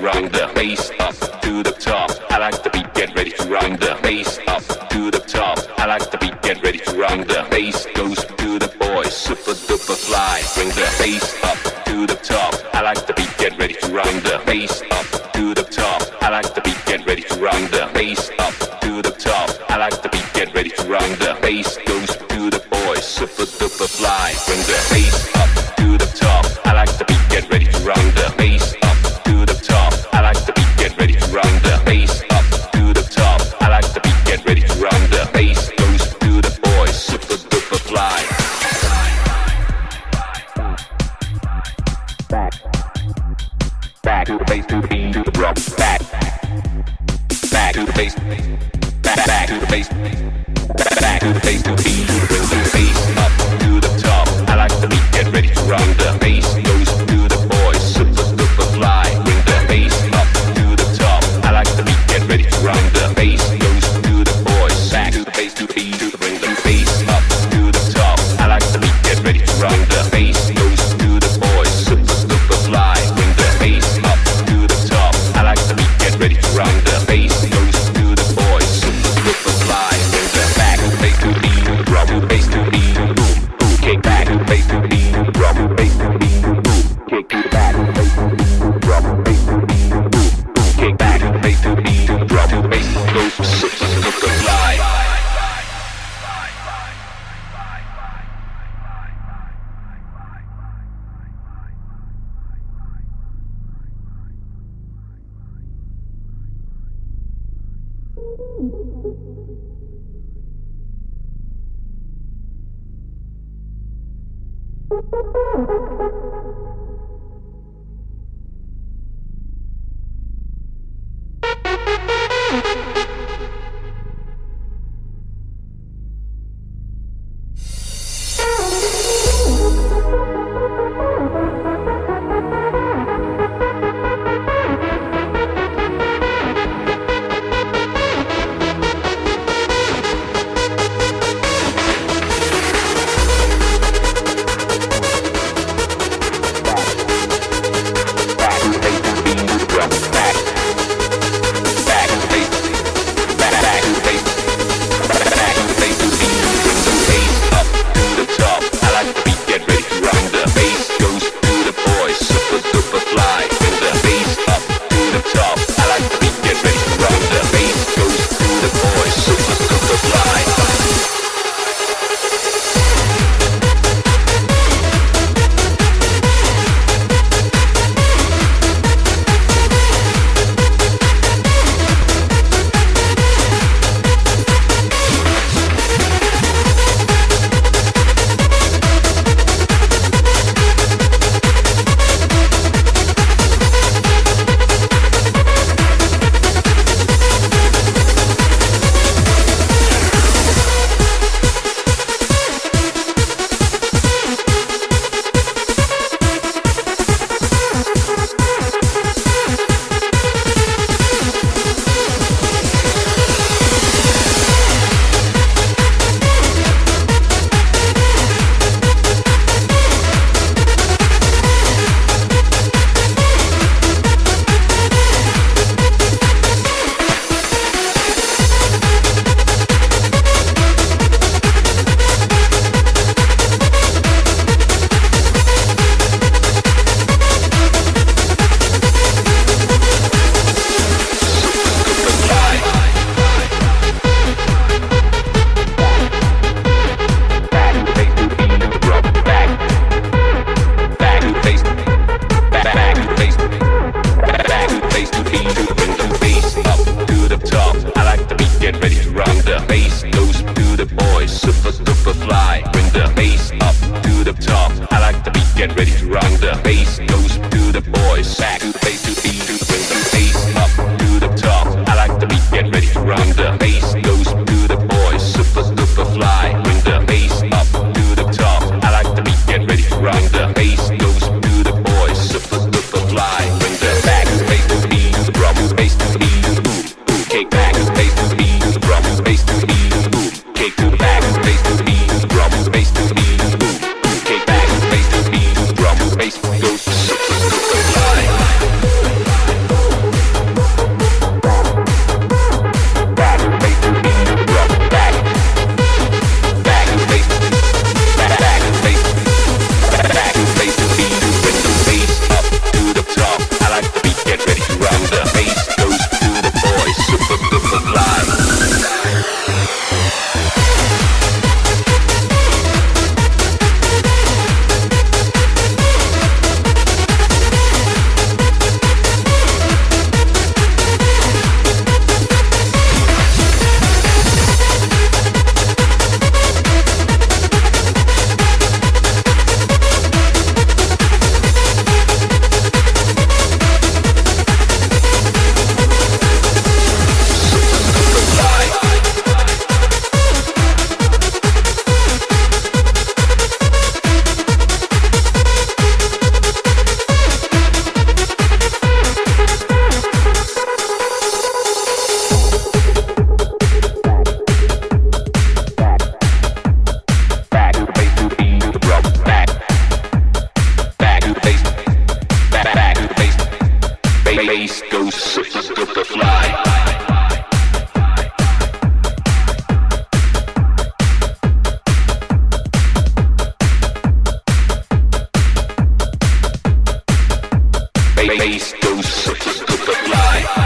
round the bass up to the top. I like the beat, get ready to round the bass up to the top. I like the beat, get ready to round the bass goes to the boys, super duper fly. Bring the bass up to the top. I like the beat, get ready to round the bass up to the top. I like the beat, get ready to round the bass up to the top. I like the beat, get ready to round the bass goes to the boys, super duper fly. Bring the bass up to the top. I like the beat, get ready to round the bass up to the top. I like the beat, get ready to round the bass up to the top. I like the beat, get ready to round the bass goes to the boys, super duper fly. Back to the bass, to the beat, to the drum. Back to the bass, back to the bass, back to the bass, to the beat, to the rhythm, to the bass up to the top. I like the beat, get ready to round the bass goes to the boys, super duper fly. Bring the bass up to the top. I like the beat, get ready to round the bass goes to the boys. Back to the bass, to the beat, to the bring the bass up to the top. I like the beat, get ready to round the bass goes to the boys, super duper fly. Bring the bass up to the top. I like the beat, get ready to round the bass goes to the boys, super duper fly. Bring the back to the bass, to the beat, to the drum, to the bass, to the beat, boom boom. Kick back to the bass, to the beat, to the drum, to the bass, to the beat, boom boom. Kick to the back to the bass, to the beat, to the drum, to the bass, to the beat, boom boom. Kick back to the bass, to the beat, to the drum, to the bass goes super duper fly. bass goes super duper fly. Bass goes super duper fly.